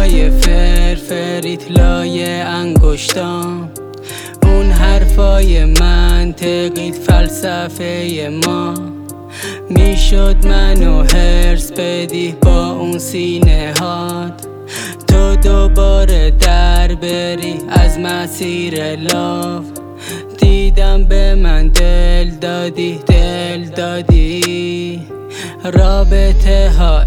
موهای فرفریت لای انگشتام، اون حرفای منطقیت فلسفه ما. میشد منو هرس بدی با اون سینه هات، تو دوباره در بری از مسیر لاف. دیدم به من دل دادی، رابطه ها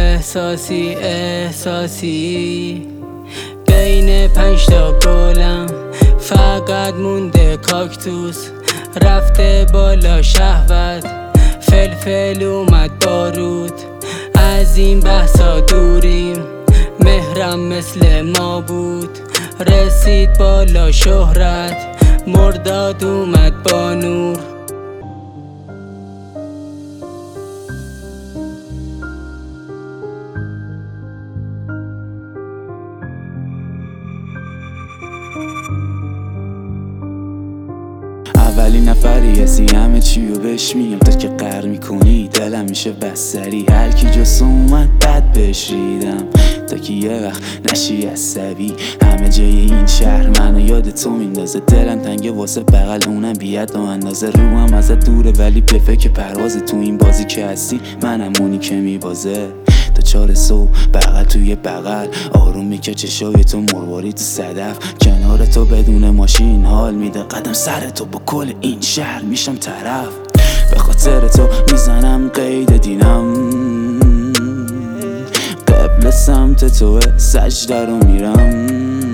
احساسی. بین 5 تا گلم فقط مونده کاکتوس، رفته بالا شهوت، فلفل اومد بارود. از این بحثا دوریم، مهرم مثل ما بود. رسید بالا شهرت، مرداد اومد با نور. اولین نفری هستی، همه چی رو بهش میگم تا که قهر میکنی دلم میشه بستری. هر کی جز اومد بد بهش ریدم تا که یه وقت نشی عصبی. همه جای این شهر منو یاد تو میندازه، دلم تنگه واسه بغل اونم بیاد و اندازه. روحم ازت دوره ولی به فکر پرواز، تو این بازی که هستی منم اونی که میبازه. تا 4 صبح بغل توی بغل، آروم میکه چشای تو مرواری تو صدف. کنار تو بدون ماشین حال میده قدم سر تو، با کل این شهر میشم طرف. به خاطر تو میزنم قید دینم، قبل سمت تو سجده رو میرم.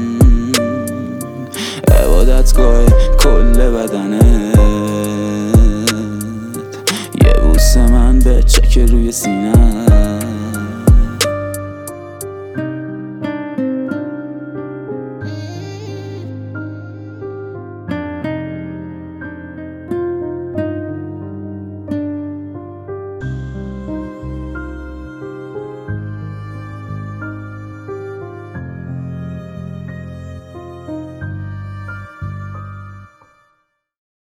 عبادتگاه کل بدنت، یه بوس من به چک روی سینه.